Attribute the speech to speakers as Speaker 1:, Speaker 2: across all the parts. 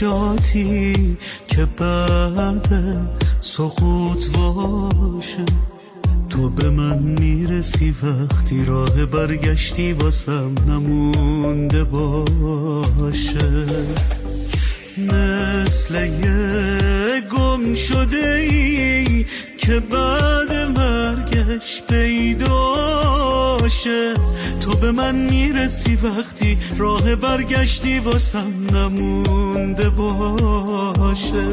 Speaker 1: نجاتی که بعد سقوط باشه. تو به من میرسی وقتی راه برگشتی واسم نمونده باشه. مثل یه گم شده ای که بعد مرگش پیداشه. تو به من میرسی وقتی راه برگشتی واسم نمونده باشه.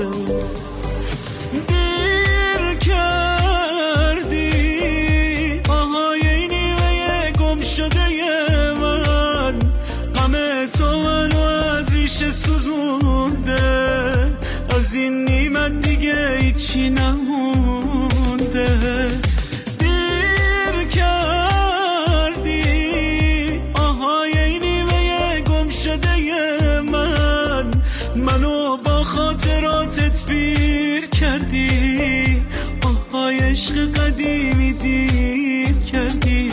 Speaker 1: دیر کردی آهای نیمه گم شده من، غم تو منو از ریشه سوزونده. از این نیمت دیگه هیچی نمونده. دیر کردی آهای نیمه گم شده من، منو با خاطراتت پیر کردی. آهای عشق قدیمی دیر کردی.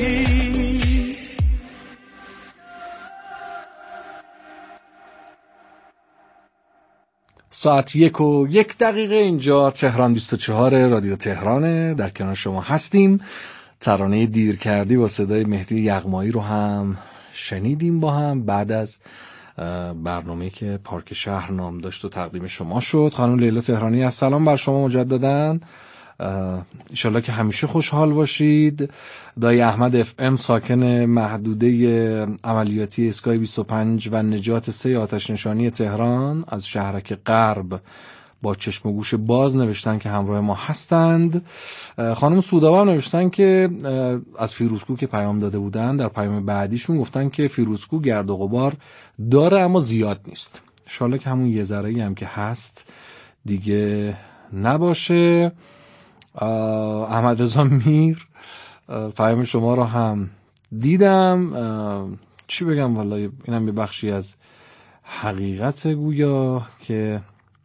Speaker 2: ساعت 1:01 اینجا تهران 24 رادیو تهرانه، در کنار شما هستیم. ترانه دیر کردی با صدای مهدی یغمایی رو هم شنیدیم با هم بعد از برنامه‌ای که پارک شهر نام داشت و تقدیم شما شد. خانم لیلا تهرانی از سلام بر شما مجدداً. انشالله که همیشه خوشحال باشید. دایی احمد اف ام ساکن محدوده عملیاتی ایستگاه 25 و نجات 3 آتش نشانی تهران از شهرک غرب با چشم و گوش باز نوشتن که همراه ما هستند. خانم سودابا نوشتن که از فیروزکو که پیام داده بودن، در پیام بعدیشون گفتن که فیروزکو گرد و غبار داره اما زیاد نیست. انشالله که همون یه ذره‌ای هم که هست دیگه نباشه. احمد رضا میر پیام شما رو هم دیدم. چی بگم والا، اینم یه بخشی از حقیقت گویا که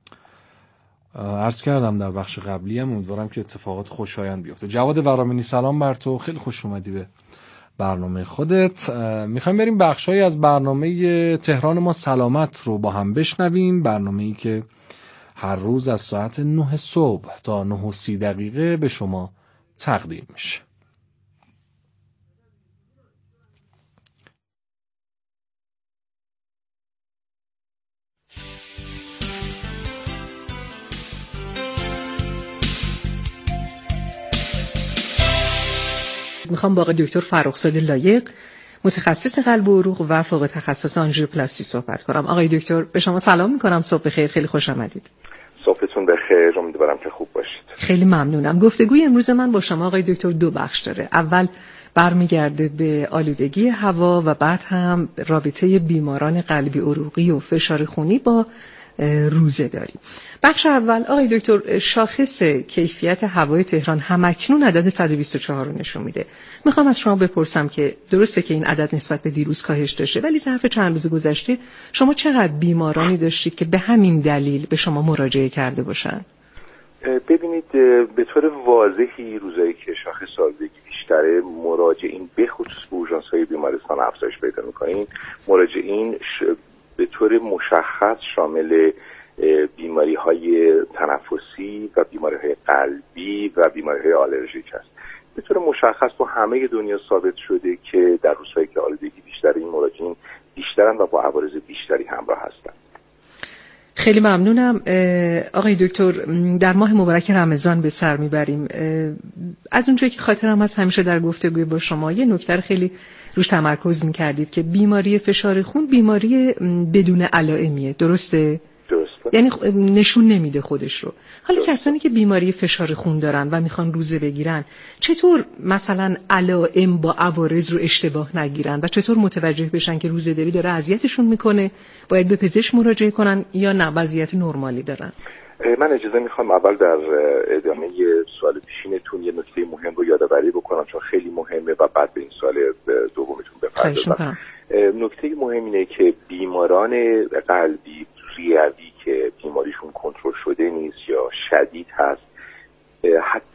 Speaker 2: عرض کردم در بخش قبلی هم. امیدوارم که اتفاقات خوشایند بیفته. جواد ورامینی سلام بر تو، خیلی خوش اومدی به برنامه خودت. میخوایم بریم بخشایی از برنامه تهران ما سلامت رو با هم بشنویم، برنامه‌ای که هر روز از ساعت 9 صبح تا 9:30 به شما تقدیم میشه.
Speaker 3: میخوام با آقای دکتر فرخزاد لایق، متخصص قلب و عروق و فوق تخصص آنژیوپلاستی صحبت کنم. آقای دکتر به شما سلام میکنم، صبح بخیر، خیلی خوش آمدید.
Speaker 4: صبحتون بخیر، امیدوارم که خوب باشید.
Speaker 3: خیلی ممنونم. گفتگوی امروز من با شما آقای دکتر 2 بخش داره. اول برمیگرده به آلودگی هوا و بعد هم رابطه بیماران قلبی عروقی و فشار خونی با روزه داری. بخش اول آقای دکتر، شاخص کیفیت هوای تهران همکنون عدد 124 رو نشون میده. میخوام از شما بپرسم که درسته که این عدد نسبت به دیروز کاهش داشته، ولی ظرف چند روز گذشته شما چقدر بیمارانی داشتید که به همین دلیل به شما مراجعه کرده باشن؟
Speaker 4: ببینید، به طور واضحی روزایی که شاخص آلودگی بیشتره، مراجعین به خصوص به اورژانس‌های بیمارستان افزایش پیدا می‌کنین. مراجعین به طور مشخص شامل بیماری‌های تنفسی و بیماری‌های قلبی و بیماری‌های آلرژیک است. به طور مشخص تو همه دنیا ثابت شده که در روزهایی که آلودگی بیشتره، این مراجعین بیشترن و با عوارض بیشتری همراه هستند.
Speaker 3: خیلی ممنونم. آقای دکتر، در ماه مبارک رمضان به سر میبریم. از اونجایی که خاطرم هست همیشه در گفتگوی با شما یه نکته خیلی روش تمرکز میکردید که بیماری فشار خون بیماری بدون علائمیه، درسته؟ یعنی نشون نمیده خودش رو. حالا کسانی که بیماری فشار خون دارن و میخوان روزه بگیرن، چطور مثلا علائم با عوارض رو اشتباه نگیرن و چطور متوجه بشن که روزه‌داری داره اذیتشون میکنه، باید به پزشک مراجعه کنن یا نه وضعیت نرمالی دارن؟
Speaker 4: من اجازه میخوام اول در ادامه سوال پیشینتون یه نکته مهم رو یادآوری بکنم، چون خیلی مهمه و بعد به این سوال دومتون بپردازم. نکته مهم اینه که بیماران قلبی ریوی که بیماریشون کنترل شده نیست یا شدید هست،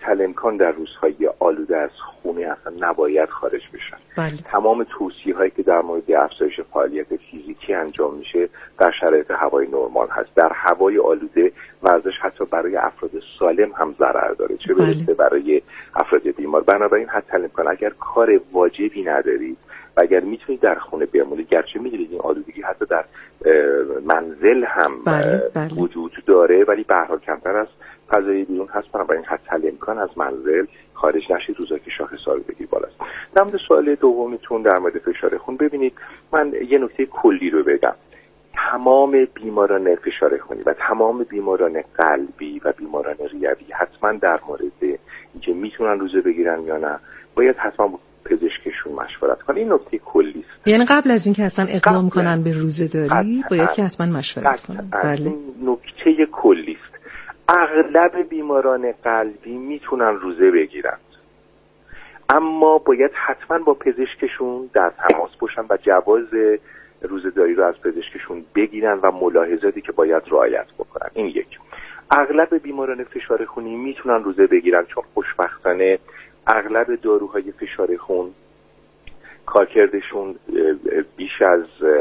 Speaker 4: حتی الامکان در روزهای آلوده از خونه اصلا نباید خارج بشن.
Speaker 3: بله.
Speaker 4: تمام توصیه‌هایی که در مورد افزایش فعالیت فیزیکی انجام میشه در شرایط هوای نرمال هست. در هوای آلوده ورزش حتی برای افراد سالم هم ضرر داره، چه برسه برای افراد بیمار. بنابراین حتی الامکان اگر کار واجبی ندارید و اگر میتونید در خونه بمونید، گرچه میدونید این آلودگی حتی در منزل هم وجود داره ولی به هر حال کمتر از فضای بیرون هست، بنابراین حتی الامکان از منزل خارج نشید روزایی که شاخص آلودگی بالاست. در مورد سوال دومیتون در مورد فشار خون، ببینید من یه نکته کلی رو بگم. تمام بیماران فشار خونی و تمام بیماران قلبی و بیماران ریوی حتما در مورد اینکه میتونن روزه بگیرن یا نه باید حتما با پزشکشون مشورت کنن. این نکته کلی است.
Speaker 3: یعنی قبل از اینکه اصلا اقدام کنن به روزه داری باید که حتما مشورت کنن. بله.
Speaker 4: این نکته کلی است. اغلب بیماران قلبی میتونن روزه بگیرن، اما باید حتما با پزشکشون در تماس باشن و جواز روزه‌داری رو از پزشکشون بگیرن و ملاحظاتی که باید رعایت بکنن. این یک. اغلب بیماران فشار خونی میتونن روزه بگیرن چون خوشبختانه اغلب داروهای فشار خون کارکردشون بیش از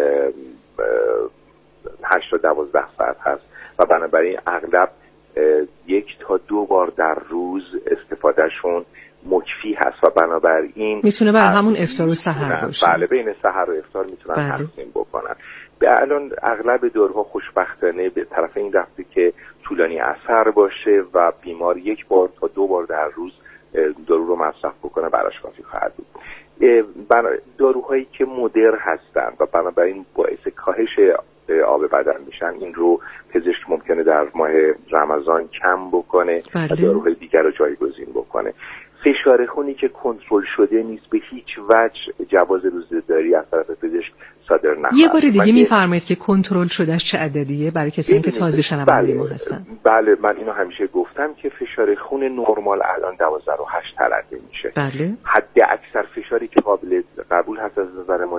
Speaker 4: 8 تا 12 ساعت هست و بنابراین اغلب 1 تا 2 بار در روز استفادهشون مکفی هست و بنابراین
Speaker 3: میتونه برای همون افطار و سحر باشه.
Speaker 4: بله، بین سحر و افطار میتونن تقسیم بکنن. به الان اغلب داروها خوشبختانه به طرف این رفته که طولانی اثر باشه و بیمار 1 بار تا 2 بار در روز دارو رو مصرف بکنه براش کافی خواهد بود. داروهایی که مدر هستن و بنابراین باعث کاهش آب بدن میشن، این رو پزشک ممکنه در ماه رمضان کم بکنه و داروهای دیگر رو جایگزین بکنه. فشار خونی که کنترل شده نیست به هیچ وجه جواز روزه‌داری از طرف پزشک صادر نخواهد.
Speaker 3: یه بار دیگه میفرمایید که کنترل شدهش چه عددیه برای کسانی که تازه شنونده ما هستن؟
Speaker 4: بله، من اینو همیشه گفتم که فشار خون نرمال الان 12.8 تلقی میشه.
Speaker 3: بله.
Speaker 4: حد اکثر فشاری که قابل قبول هست از نظر ما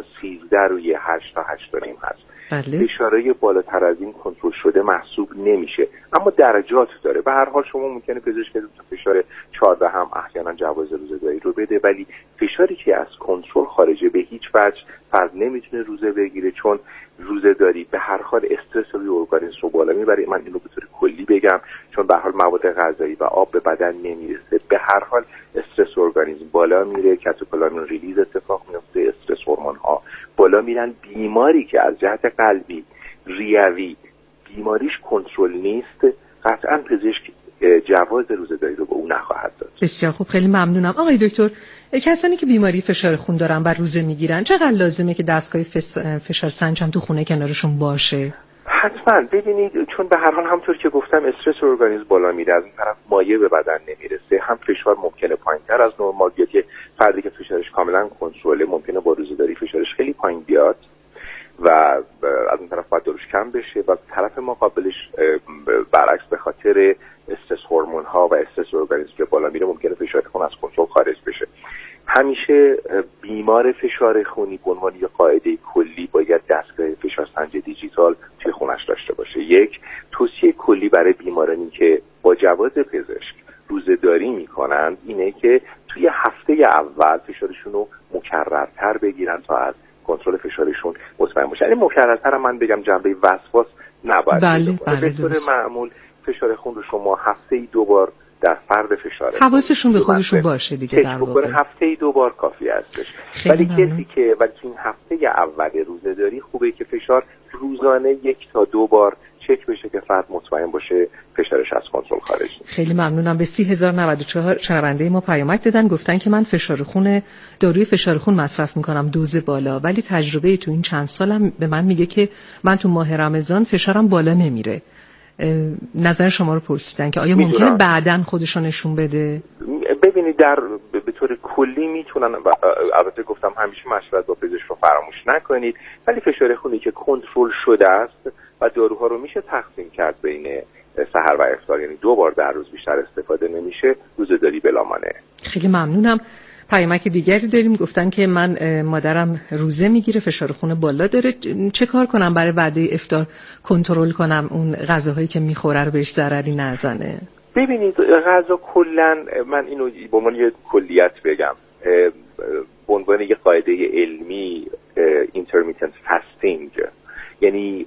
Speaker 4: 13/8 تا 8.5 هست.
Speaker 3: بله.
Speaker 4: فشارهای بالاتر از این کنترل شده محسوب نمیشه، اما درجات داره. به هر حال شما ممکنه پزشک فشار 14 هم احیانا جواز روزه‌داری رو بده، ولی فشاری که از کنترل خارجه به هیچ وجه فرد نمیتونه روزه بگیره، چون روزه‌داری به هر حال استرس روی ارگانیسم رو بالا میبره. من اینو به طور کلی بگم چون به هر حال مواد غذایی و آب به بدن نمیرسه، به هر حال استرس ارگانیسم بالا میره، کاتوکولامین ریلیز اتفاق میفته، استرس هورمون ها بالا میرن. بیماری که از جهت قلبی ریوی بیماریش کنترل نیست، قطعا پزشک جواز روزه‌داری رو به اون نخواهد داد.
Speaker 3: بسیار خوب، خیلی ممنونم. آقای دکتر، کسانی که بیماری فشار خون دارن و روزه میگیرن چقدر لازمه که دستگاه فشار سنج هم تو خونه کنارشون باشه؟
Speaker 4: حتما. ببینید چون به هر حال همونطور که گفتم استرس ارگانیسم بالا میره، از این طرف مایع به بدن نمیرسه، هم فشار ممکنه پایینتر از نرمال بیاد که فردی که فشارش کاملا کنترله ممکنه با روزه‌داری فشارش خیلی پایین بیاد و از این طرف باید داروش کم بشه و طرف مقابلش برعکس به خاطر استرس هورمون ها و استرس ارگانیسم که بالا میره ممکنه فشار خون از کنترل خارج بشه. همیشه بیمار فشار خونی به عنوان یک قاعده کلی باید دستگاه فشارسنج دیجیتال توی خونش داشته باشه. یک توصیه کلی برای بیمارانی که با جواز پزشک روزه‌داری میکنند اینه که توی هفته اول فشارشون رو مکررتر بگیرن تا از کنترل فشارشون مطمئن باشن. یعنی مکررتر من بگم جنبه وسواس نباید.
Speaker 3: بله،
Speaker 4: به طور معمول فشار خون رو شما هفته‌ای 2 بار در فرد فشار
Speaker 3: حواسشون به خودشون باشه دیگه، در واقع
Speaker 4: هفته‌ای 2 بار کافی هستش. ولی کسی که این هفته اول روزه‌داری خوبه که فشار روزانه 1 تا 2 بار چک بشه که فرد مطمئن باشه فشارش از کنترل خارج نیست.
Speaker 3: خیلی ممنونم. به 30094 شنونده ما پیامک دادن، گفتن که من داروی فشار خون مصرف میکنم دوز بالا، ولی تجربه تو این چند سالم به من میگه که من تو ماه رمضان فشارم بالا نمیره. نظر شما رو پرسیدن که آیا ممکنه بعداً خودشون نشون بده؟
Speaker 4: ببینید به طور کلی میتونن، البته گفتم همیشه مشورت با پزشک رو فراموش نکنید، ولی فشار خونی که کنترل شده است و داروها رو میشه تقسیم کرد بین سحر و افطار، یعنی 2 بار در روز بیشتر استفاده نمیشه، روزه‌داری بلا مانع.
Speaker 3: خیلی ممنونم. پیامک دیگری داریم، گفتن که من مادرم روزه میگیره، فشار خون بالا داره، چه کار کنم برای وعده افطار کنترل کنم اون غذاهایی که میخوره رو بهش ضرری نزنه؟
Speaker 4: ببینید غذا کلا، من اینو به عنوان یه کلیت بگم، به عنوان یه قاعده علمی intermittent fasting، یعنی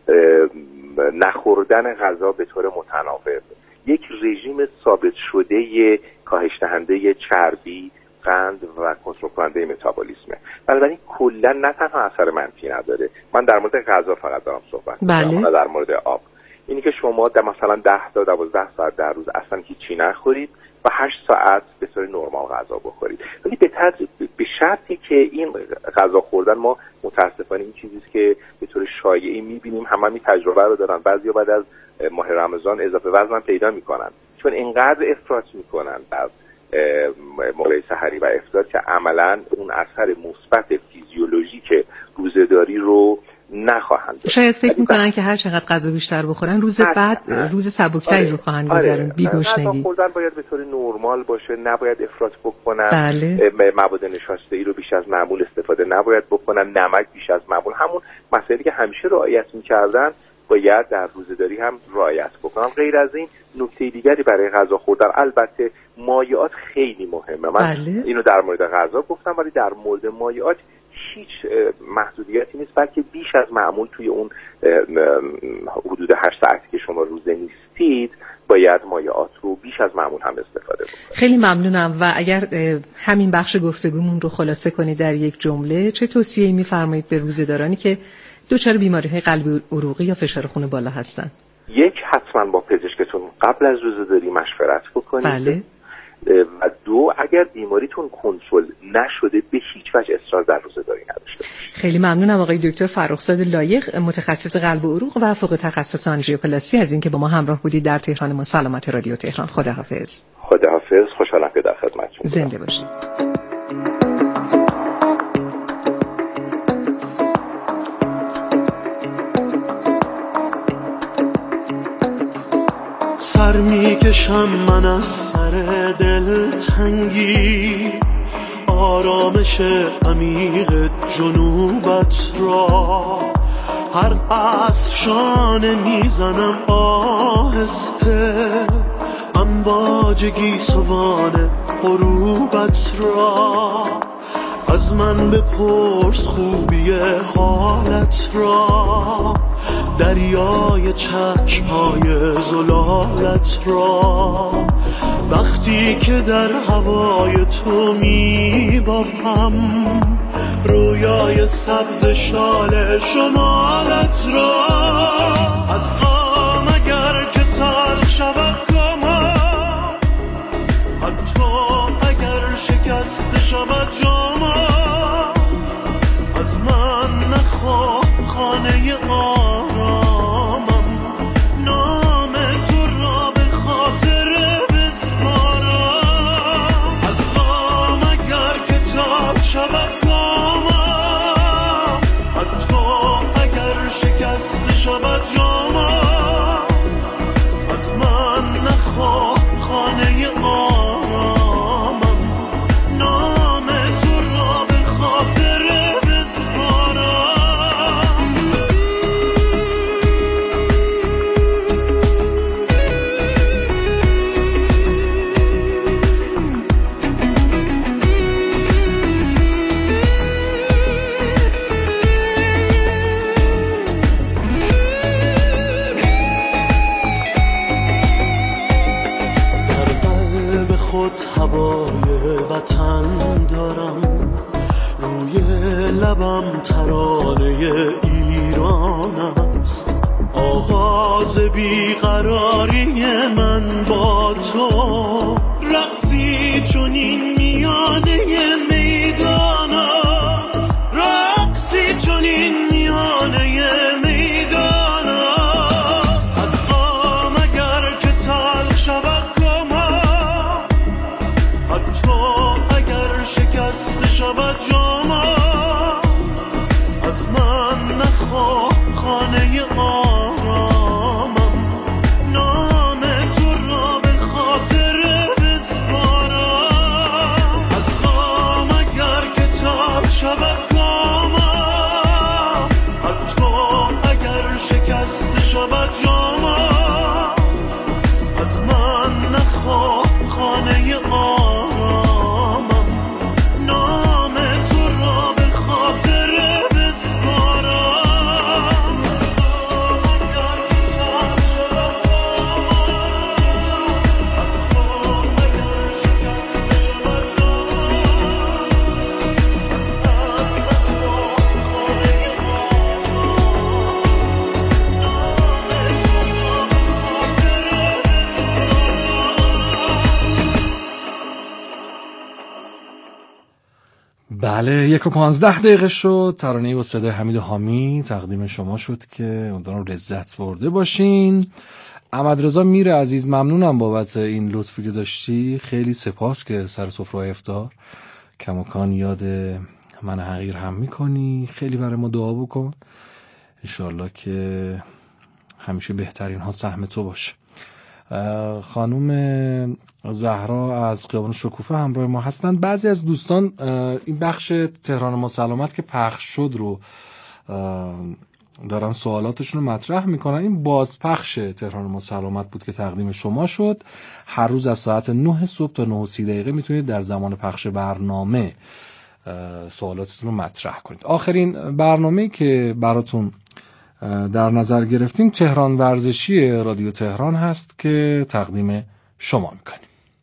Speaker 4: نخوردن غذا به طور متناوب، یک رژیم ثابت شده کاهش دهنده چربی، قند و کنترل کننده متابولیسمه. بنابراین کلا نه تنها اثر منفی نداره، من در مورد غذا فقط دارم صحبت می‌کنم، نه در مورد آب. اینی که شما در مثلا 10 تا 12 ساعت در روز اصلا هیچی نخورید و 8 ساعت به طور نرمال غذا بخورید، ولی به شرطی که این غذا خوردن، ما متاسفانه این چیزی است که به طور شایعی می‌بینیم، همه تجربه رو دارن، بعضیا بعد از ماه رمضان اضافه وزن پیدا می‌کنن چون اینقدر افراط می‌کنن در موقع سحری و افطار که عملاً اون اثر مثبت فیزیولوژیک روزه‌داری رو نخواهند داشت.
Speaker 3: شاید فکر میکنن که هر چقدر غذا بیشتر بخورن روز بعد روز سبکتری رو خواهند گذرون. بی گشنگی.
Speaker 4: غذا خوردن باید به طور نرمال باشه، نباید افراط بکنن.
Speaker 3: بله.
Speaker 4: مواد نشاسته‌ای رو بیش از معمول استفاده نباید بکنن، نمک بیش از معمول، همون مسائلی که همیشه رعایت می‌کردن باید در روزه‌داری هم رعایت بکنن. غیر از این نکته دیگری برای غذا خوردن، البته مایعات خیلی مهمه. من اینو در مورد غذا گفتم، ولی در مورد مایعات هیچ محدودیتی نیست، بلکه بیش از معمول توی اون حدود 8 ساعتی که شما روزه نیستید باید مایعات رو بیش از معمول هم استفاده بکنید.
Speaker 3: خیلی ممنونم. و اگر همین بخش گفتگومون رو خلاصه کنید در یک جمله، چه توصیه‌ای می‌فرمایید به روزه‌دارانی که دچار بیماری‌های قلبی عروقی یا فشار خون بالا هستن؟
Speaker 4: یک، حتما با پزشکتون قبل از روزه‌داری مشورت بکنید.
Speaker 3: بله.
Speaker 4: و دو، اگر بیماریتون کنترل نشده به هیچ وجه اصرار در روزه‌داری نداشته باشید.
Speaker 3: خیلی ممنونم آقای دکتر فرخزاد لایق، متخصص قلب و عروق و فوق تخصص آنژیوپلاستی، از اینکه با ما همراه بودید در تهران ما. سلامت رادیو تهران. خداحافظ.
Speaker 4: خداحافظ. خوشحالم که در خدمتتون.
Speaker 3: زنده باشید.
Speaker 1: سر میکشم من از سر دلتنگی، آرامش عمیق جنوبت را هر عصر شانه میزنم آهسته، امواج گیسوان غروبت را. از من بپرس خوبی حالت را، دریای چشمهای زلالت را. وقتی که در هوای تو میبافم رویای سبز شال شمالت را. از غم اگر که تلخ شود کامم، حتی اگر شکست شود جامم، از من نخواه خانه آرامم، نام تو را به خاطر بسپارم. از غم اگر کتاب شود کامم، حتی اگر شکست شود جامم، از من نخواه خانه آرامم، نام تو را به خاطر هوای وطن دارم، روی لبم ترانه ایران است. آغاز بیقراری من با تو، رقصی چنین میانه میدان است، رقصی چنین میانه میدان است. از غم اگر که تلخ شود حتی اگر شکست شود جامم، از من نخواه خانه آرامم، نام تو را به خاطر بسپارم. از غم
Speaker 2: بله 1:15 شد. ترانه و صدای حمید حامی تقدیم شما شد که امیدوارم لذت برده باشین. احمدرضا میر عزیز ممنونم بابت این لطفی که داشتی، خیلی سپاس که سر سفره افطار کماکان یاد من حقیر هم میکنی. خیلی برای ما دعا بکن انشالله که همیشه بهترین ها سهم تو باشه. خانوم زهرا از خیابان شکوفه همراه ما هستند. بعضی از دوستان این بخش تهران ما سلامت که پخش شد رو دارن سوالاتشون رو مطرح میکنن. این بازپخش تهران ما سلامت بود که تقدیم شما شد. هر روز از ساعت 9 صبح تا 9:30 میتونید در زمان پخش برنامه سوالاتتون رو مطرح کنید. آخرین برنامه که براتون در نظر گرفتیم تهران ورزشی رادیو تهران هست که تقدیم شما میکنیم.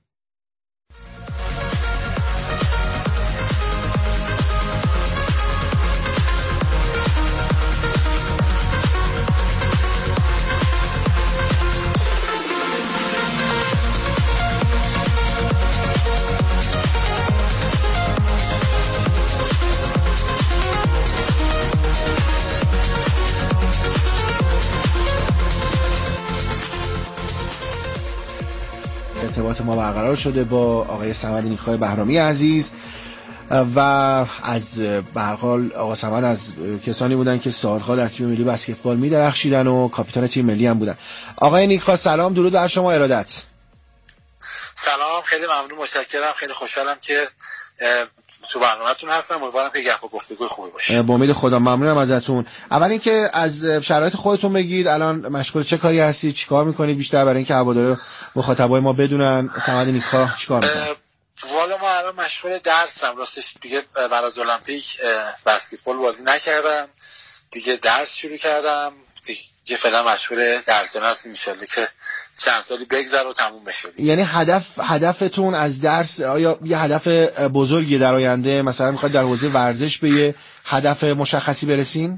Speaker 5: ارتباط ما برقرار شده با آقای صمد نیک‌خواه بهرامی عزیز و از به هر حال آقا صمد از کسانی بودن که سالها در تیم ملی بسکتبال می‌درخشیدن و کاپیتان تیم ملی هم بودن. آقای نیک‌خواه سلام، درود بر شما، ارادت.
Speaker 6: سلام، خیلی ممنون، متشکرم، خیلی خوشحالم که تو برنامه‌تون هستم. امیدوارم که گپ و گفتگوی خوبی باشه.
Speaker 5: با امید خدا. ممنونم ازتون. اول اینکه از شرایط خودتون بگید، الان مشغول چه کاری هستید، چیکار میکنید، بیشتر برای اینکه هوادارا مخاطبای ما بدونن صمد نیک‌خواه چیکار میکنه.
Speaker 6: والا ما الان مشغول درسم، راستش دیگه بعد از المپیک بسکتبال بازی نکردم، دیگه درس شروع کردم، دیگه فعلا مشغول درس هستم، ان شاءالله که چند سالی بگذره و تموم بشه.
Speaker 5: یعنی هدفتون از درس آیا یه هدف بزرگی در آینده، مثلا میخواید در حوزه ورزش به یه هدف مشخصی برسین؟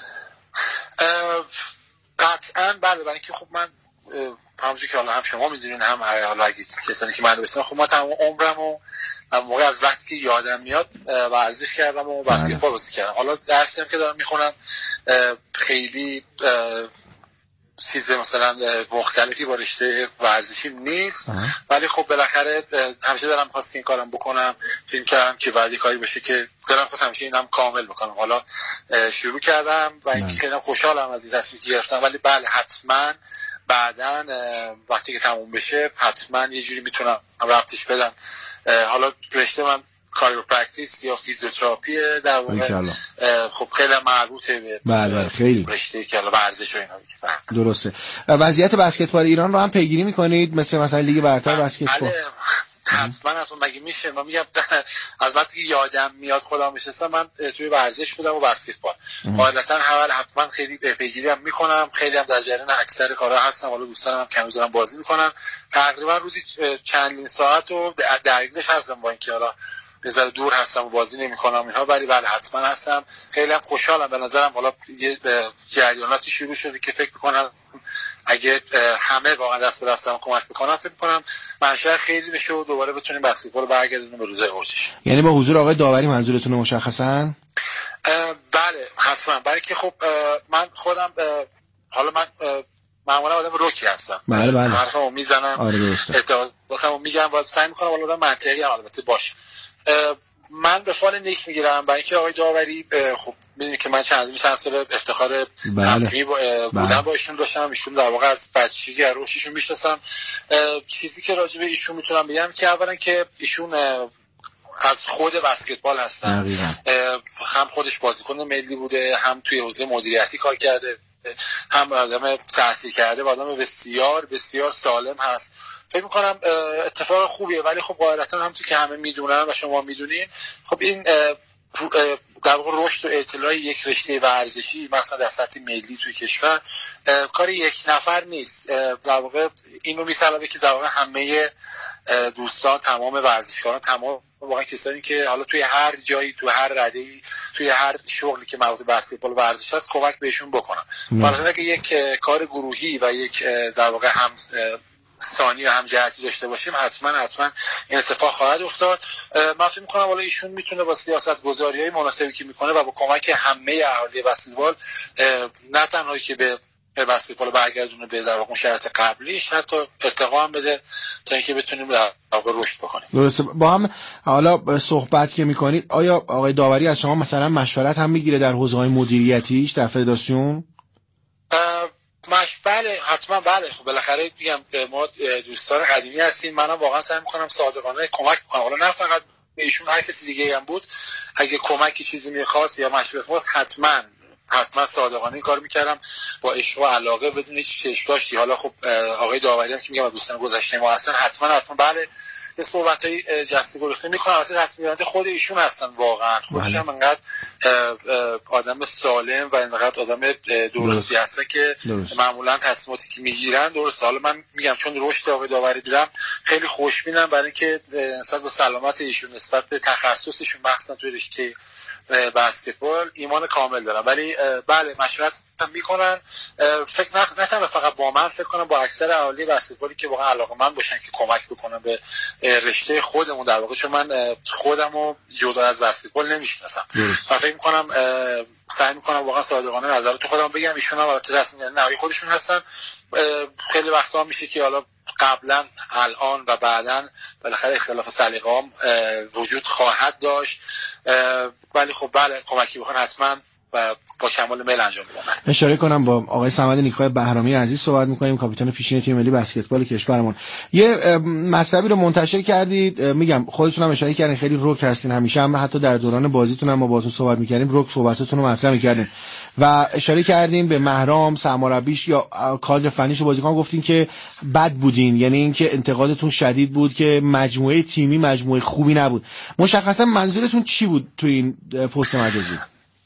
Speaker 6: قطعاً بله، برای اینکه خب من همونجوری که حالا هم شما میدونین هم حالا اگه کسانی که من بسیار خب ما تمام عمرم و موقع از وقتی که یادم میاد ورزش کردم و بسکتبال بازی کردم. حالا درسی هم که دارم میخونم خیلی چیز مثلا مختلفی با رشته ورزشی نیست، ولی خب بالاخره همیشه دارم خواست که این کارم بکنم، فکر کردم که بعد کاری باشه که دارم خواست همیشه اینم کامل بکنم. حالا شروع کردم و اینکه خیلی خوشحالم از این تصمیمی که گرفتم، ولی بله حتما بعداً وقتی که تموم بشه حتما یه جوری میتونم ربطش بدم. حالا رشته من کایروپرکتیس یا فیزیوتراپی در واقع خب خیلی مربوطه به
Speaker 5: خیلی
Speaker 6: رشته که ورزش و اینا دیگه.
Speaker 5: درسته. وضعیت بسکتبال ایران رو هم پیگیری میکنید مثلا لیگ برتر بسکتبال؟
Speaker 6: حتما مگه میشه؟ من میگم از وقتی که یادم میاد خودم نشستم من توی ورزش بودم و بسکتبال غالبا حتما خیلی پیگیری هم میکنم، خیلی هم در جریان اکثر کارها هستم. حالا دوستانم هم کم زورم بازی میکنن، تقریبا روزی چندین ساعت رو درگیرش هستم، با اینکه حالا بذار دور هستم و بازی نمی‌کنم اینها، ولی بله حتما هستم. خیلی هم خوشحالم، به نظرم حالا یه جریاناتی شروع شده که فکر می‌کنم اگه همه واقعا دست به دست هم کمک بکنن فکر می‌کنم منشأ خیلی بشه و دوباره بتونیم بسکتبال برگردونیم به روزای اوجش.
Speaker 5: یعنی با حضور آقای داوری منظورتونه مشخصاً؟
Speaker 6: بله حتما، برای که خب من خودم حالا من معمولا آدم روکی هستم.
Speaker 5: بله
Speaker 6: حرفمو میزنم،
Speaker 5: آره درسته،
Speaker 6: اعتقاداتمو میگم و سعی می‌کنم آدم منطقی هم البته باشه. من به فال نیک میگیرم برای اینکه آقای داوری خب میدونی که من چند سال افتخار همتیمی بودن با ایشون داشتم. ایشون در واقع از بچگی از روششون میشناسم. چیزی که راجع به ایشون میتونم بگم که اولا که ایشون از خود بسکتبال هستن، هم خودش بازیکن ملی بوده، هم توی حوزه مدیریتی کار کرده، هم آدم تحصیل کرده و آدم بسیار بسیار سالم هست. فکر میکنم اتفاق خوبیه، ولی خب قاعدتا هم تو که همه میدونن و شما میدونین خب این در واقع رشد و اطلاع یک رشته ورزشی مثلا در سطح ملی توی کشور کار یک نفر نیست. در واقع اینو میطلبه که در واقع همه دوستان، تمام ورزشکاران، تمام واقعا کسانی که حالا توی هر جایی، توی هر رده‌ای، توی هر شغلی که مربوط به بسکتبال و ورزش هست کمک بهشون بکنن. مثلا که یک کار گروهی و یک در واقع هم ثانی و همجهتی داشته باشیم حتما این اتفاق خواهد افتاد. من فکر می‌کنم والا ایشون میتونه با سیاست‌گذاری‌های مناسبی که میکنه و با کمک همه اهالی بسکتبال نه تنها که به بسکتبال برگردونه به در واقع شرایط قبلیش، حتی ارتقا هم بده تا اینکه بتونیم در واقع رشد بکنیم.
Speaker 5: درسته. با هم حالا صحبت که میکنید، آیا آقای داوری از شما مثلا مشورت هم میگیره در حوزه‌های مدیریتیش در فدراسیون؟
Speaker 6: بله حتما بله. خب بالاخره میگم ما دوستان قدیمی هستیم، منم واقعا سعی میکنم صادقانه کمک کنم، حالا نه فقط به ایشون، هر کسی دیگه هم بود اگه کمکی چیزی میخواست یا مشورت خواست حتما صادقانه این کار میکردم با عشق و علاقه بدون هیچ چشم‌داشتی. حالا خب آقای داوری هم که میگم دوستان گذشته ما هستن، حتما بله یه صحبتای جسته گرفته میکنن. اصلا تصمیم گیرنده خود ایشون هستن، واقعا خودش هم انقدر آدم سالم و انقدر آدم درستی هستن که معمولا تصمیماتی که میگیرن درسته. حالا من میگم چون رشد آقای داوری دیدم خیلی خوشبینم برای اینکه نسبت به سلامت ایشون، نسبت به تخصصشون مخصوصا توی رشته بسکتبال ایمان کامل دارم. ولی بله مشورت هم میکنن. فکر نکنم فقط با من، فکر کنم با اکثر اهالی بسکتبالی که واقعا علاقه‌مند باشن که کمک بکنن به رشته خودمون در واقع، چون من خودمو جدا از بسکتبال نمیشناسم و فکر میکنم سعی میکنم واقعا صادقانه نظرات خودم بگم. ایشون هم البته تصمیم نهایی خودشون هستن. خیلی وقتا میشه که حالا قبلا، الان و بعداً بالاخره اختلاف سلیقه‌ام وجود خواهد داشت، ولی خب بله کمکی بخوان حتما و با کمال میل انجام میدم.
Speaker 5: اشاره کنم با آقای صمد نیکای بهرامی عزیز صحبت میکنیم، کاپیتان پیشین تیم ملی بسکتبال کشورمون. یه مطلبی رو منتشر کردید، میگم خودتون هم اشاره کردین خیلی رک هستین، همیشه هم حتی در دوران بازیتون هم ما باهاتون صحبت میکردیم، رک صحبتاتون رو مطرح میکردین و اشاره کردین به مهرام، سرمربیش یا کادر فنیش و بازیکن، گفتین که بد بودین، یعنی اینکه انتقادتون شدید بود که مجموعه تیمی مجموعه خوبی نبود. مشخصا منظورتون چی بود تو این پست مجازی؟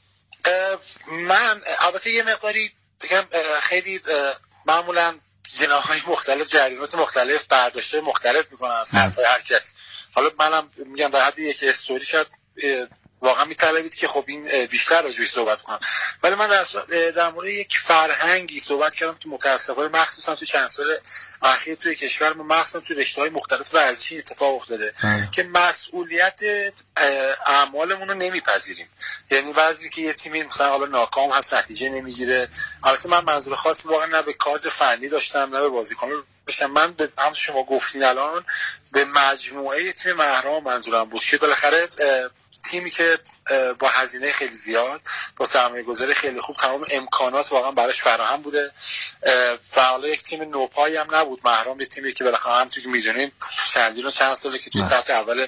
Speaker 6: من البته یه مقداری بگم خیلی معمولا جناح‌های مختلف، جریانات مختلف، برداشت‌های مختلف میکنن از حرفای هر کس. حالا منم میگم در حد یک استوری شاید واقعا میطلبید که خب این بیشتر راجعش صحبت کنم، ولی من در مورد یک فرهنگی صحبت کردم که متأسفانه مخصوصا تو چند سال اخیر توی کشور ما، مخصوصا تو رشته‌های مختلف ورزشی اتفاق افتاده که مسئولیت اعمالمون رو نمیپذیریم. یعنی بعضی که یه تیمی مثلا حالا ناکام هست، نتیجه نمیگیره. البته من منظور خاصی واقعا نه به کادر فنی داشتم نه به بازیکن‌ها داشتم، من به هم شما گفتین الان به مجموعه تیم مهرام منظورم بود که بالاخره تیمی که با هزینه خیلی زیاد، با سرمایه‌گذاری خیلی خوب، تمام امکانات واقعا براش فراهم بوده و حالا یک تیم نوپایی هم نبود. مهرام یه تیمی که بالاخره همونطور که می‌دونیم چند ساله که توی سطح اول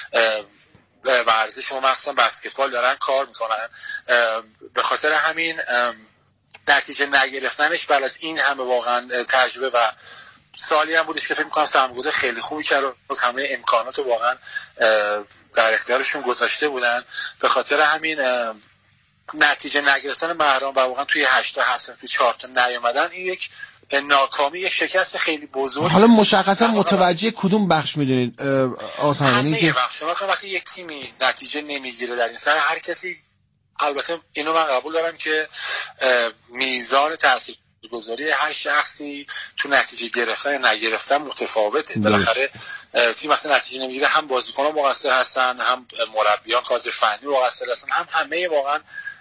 Speaker 6: ورزش و مخصوصا بسکتبال دارن کار میکنن. به خاطر همین نتیجه نگرفتنش بعد از این همه واقعا تجربه و سالی هم بودش که فکر می‌کنم سرمایه‌گذار خیلی خوبی کرد و همه امکانات واقعا در اختیارشون گذاشته بودن. به خاطر همین نتیجه نگرفتن مهرام و واقعا توی 8 تا هستن توی 4 تا نیومدن، این یک ناکامی، یک شکست خیلی بزرگ.
Speaker 5: حالا مشخصا متوجه کدوم بخش میدونید آسمانی که
Speaker 6: وقتی یک تیمی نتیجه نمیگیره در این سر، هر کسی، البته اینو من قبول دارم که میزان تاثیرگذاری هر شخصی تو نتیجه گرفتن نگرفتن متفاوته. بالاخره تیم مثلا نتیجه نمیگیره، هم بازیکن‌ها مقصر هستن، هم مربیان، کادر فنی مقصر هستن، هم همه واقعا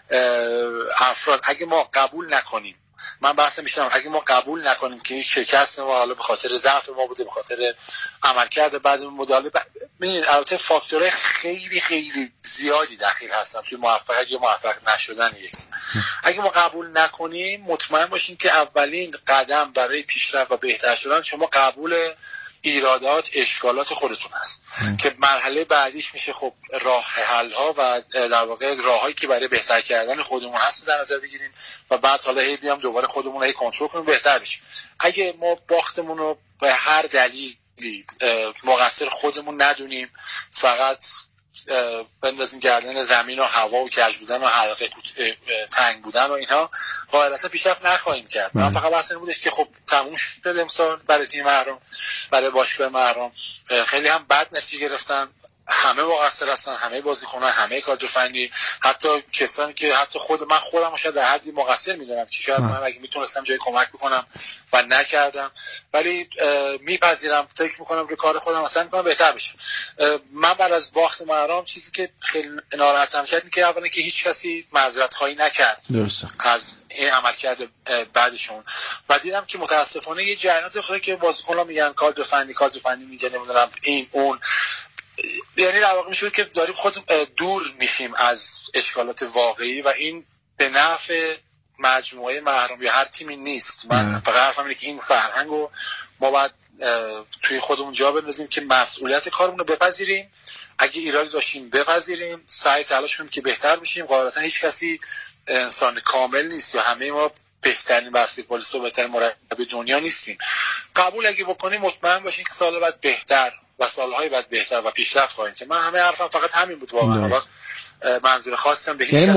Speaker 6: افراد. اگه ما قبول نکنیم، من بحث میشم، اگه ما قبول نکنیم که این شکست ما حالا به خاطر ضعف ما بوده، به خاطر عملکرد بعضی مدل، ببینید البته فاکتورهای خیلی خیلی زیادی دخیل هستن توی موفقیت یا موفق نشدن یک تیم. اگه ما قبول نکنیم، مطمئن باشین که اولین قدم برای پیشرفت و بهتر شدن شما قبول ایرادات، اشکالات خودتون هست که مرحله بعدیش میشه خب راه حل ها و در واقع راههایی که برای بهتر کردن خودمون هست در نظر بگیریم و بعد حالا هی بیام دوباره خودمون رو کنترل کنیم بهتر بشیم. اگه ما باختمون رو به هر دلیلی مقصر خودمون ندونیم، فقط بندازیم گردن زمین و هوا و کج بودن و حلقه تنگ بودن و اینها، غالبا پیشرفت نخواهیم کرد. من فقط بحث این بودش که خب تموم شد امسال برای تیم مهرام، برای باشگاه مهرام خیلی هم بد نتیجه گرفتن، همه مقصر هستن، همه بازیکنان، همه کادر فنی، حتی کسانی که حتی خودم شاید در حدی مقصر میدونم که شاید من اگه میتونستم جای کمک بکنم و نکردم، ولی میپذیرم، فکر میکنم روی کار خودم اصلا میکنم بهتر بشه. من بعد از باخت مهرام چیزی که خیلی ناراحتم کرد که اولا که هیچ کسی معذرت خواهی نکرد درسته از این عملکرد بعدشون، و دیدم که متاسفانه یه جریانات داخلی که بازیکن‌ها میگن کادر فنی میگه نمیدونم این اون، یعنی در واقع میشه که داریم خود دور میشیم از اشکالات واقعی و این به نفع مجموعه محرم یا هر تیمی نیست. من فقط حرفم اینه که این فرهنگو ما باید توی خودمون جا بندازیم که مسئولیت کارمون رو بپذیریم، اگه ایرادی داشتیم بپذیریم، سعی تلاش کنیم که بهتر بشیم. قاعدتا هیچ کسی انسان کامل نیست یا همه ما بهترین بسکتبالیست و بهترین مربی دنیا نیستیم. قبول اگه بکنیم مطمئن باشین که سال بعد بهتر و سالهای بعد بهتر و پیشرفت خواهیم. که من همه حرفم فقط همین بود واقعا. منظور خاصم به هیچ
Speaker 5: یعنی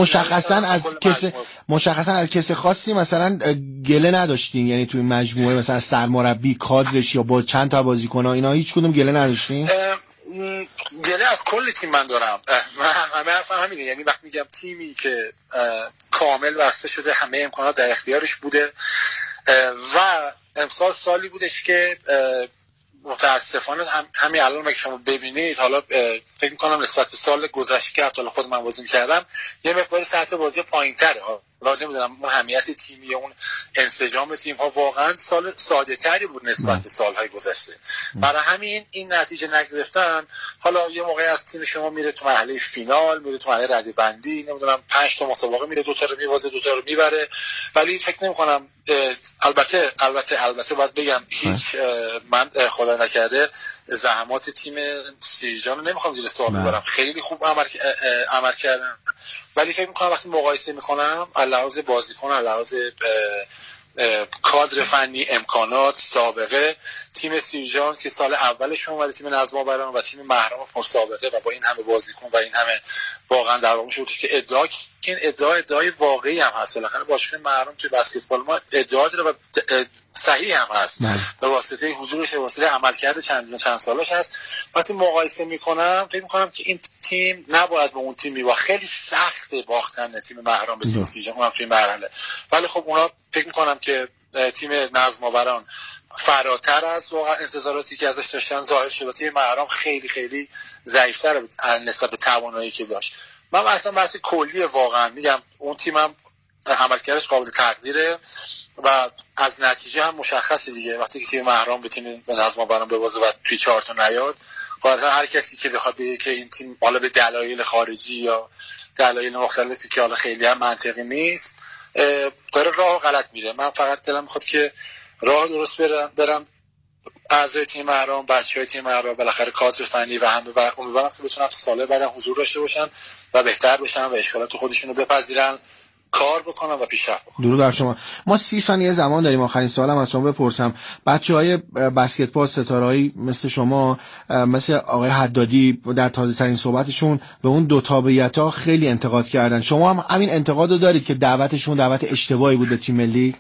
Speaker 5: مشخصا از کسی خاصی مثلا گله نداشتین، یعنی توی مجموعه مثلا سرمربی کادرش یا با چند تا بازیکن اینا هیچ کدوم گله نداشتین؟
Speaker 6: گله از کل تیم من دارم. من همه حرفم همینه، یعنی وقتی میگم تیمی که کامل بسته شده، همه امکانات در اختیارش بوده و امسال سالی بودش که متاسفانه همین الان که شما ببینید، حالا فکر می‌کنم نسبت به سال گذشته که حتی خود من بازی می‌کردم یه مقدار سطح بازی پایین‌تره، حالا نمیدونم اون همیت تیمی یا اون انسجام تیم‌ها واقعا سال ساده‌تری بود نسبت به سال‌های گذشته. برای همین این نتیجه نگرفتن. حالا یه موقعی از تیم شما میره تو مرحله فینال، میره تو مرحله رده‌بندی، نمیدونم 5 تا مسابقه میره، 2 تا رو میوازه، 2 تا رو میبره، ولی فکر نمی‌کنم البته باید بگم هیچ من خدا نکرده زحمات تیم سیرجان رو نمیخوام زیر سوال ببرم، خیلی خوب عمل کردن، ولی فکر میکنم وقتی مقایسه میکنم لحاظ بازیکن، لحاظ کادر فنی، امکانات، سابقه، تیم سیرجان که سال اولشون اومده تیم نظم آوران و تیم محرم مسابقه و با این همه بازیکن و این همه واقعا در واقع شدش که ادعای واقعی هم هست. بالاخره باشگاه محرم توی بسکتبال ما ادعا داره و صحیح هم هست به واسطه حضورش، به واسطه عملکرد چند سالش هست. وقتی مقایسه میکنم فکر میکنم که این تیم نباید به اون تیم میباخت. خیلی سخته باختن تیم محرم به تیم سیرجان اونم توی مرحله، ولی خب اونا فکر میکنم که تیم نظم آوران فراتر از واقعا انتظاراتی که ازش داشتن ظاهر شد. تیم محرم خیلی خیلی ضعیف‌تر نسبت به توانایی که داشت. من اصلا بحث کلی واقعا میگم اون تیمم عملکردش قابل تقدیره و از نتیجه هم مشخصه دیگه. وقتی که تیم محرم به تیم نظم آوران ببازه و توی 4 تا نیاد، قاعدتا هر کسی که بخواد بگه که این تیم حالا به دلایل خارجی یا دلایل مختلفی که حالا خیلی هم منطقی نیست داره راه غلط میره. من فقط دلم میخواد که راه درست برم. اعضای تیم محرم، بچه‌های تیم محرم، بالاخره کادر فنی و همه، و امیدوارم که بتونن سال بعد حضور داشته باشن و بهتر بشن و اشکالات خودشونو بپذیرن، کار بکنن و پیشرفت بکنن.
Speaker 5: درود بر شما. ما 30 ثانیه زمان داریم. آخرین سوالم از شما بپرسم. بچه‌های بسکتبال، ستاره‌ای مثل شما، مثل آقای حدادی در تازه‌ترین صحبتشون به اون دو تابعیت‌ها خیلی انتقاد کردن. شما هم همین انتقادو دارید که دعوتشون دعوت اشتباهی بود به تیم ملی؟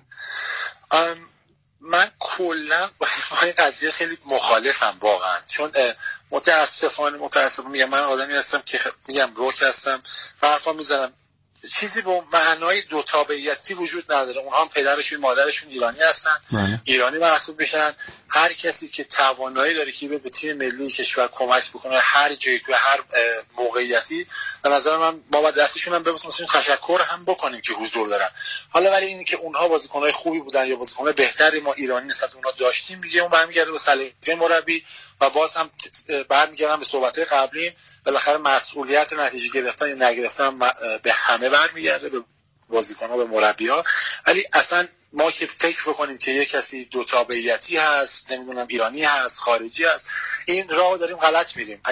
Speaker 6: من کلا با این قضیه خیلی مخالفم واقعا، چون متاسفانه میگم من آدمی هستم که میگم روک هستم، حرفا میزنم، چیزی به معنای دو تابعیتی وجود نداره. اونها هم پدرشون مادرشون ایرانی هستن، ایرانی محسوب میشن. هر کسی که توانایی داره که به تیم ملی کشور کمک بکنه هر جایی تو هر موقعیتی، به نظر من ما باید دستشون هم ببوسیم، تشکر هم بکنیم که حضور دارن. حالا ولی اینی که اونها بازیکن‌های خوبی بودن یا بازیکن‌های بهتری ما ایرانی نسبت اونها داشتیم دیگه، اون برمیگرده به سلیقه مربی و باز هم برمیگردم به صحبت‌های قبلی. بالاخره مسئولیت نتیجه گرفتن یا نگرفتن به همه برمیگرده، به بازیکن‌ها، به مربی‌ها. ولی اصلا ما که فکر بکنیم که یک کسی دو تابعیتی هست، نمیدونم ایرانی هست، خارجی هست، این راه داریم غلط میریم.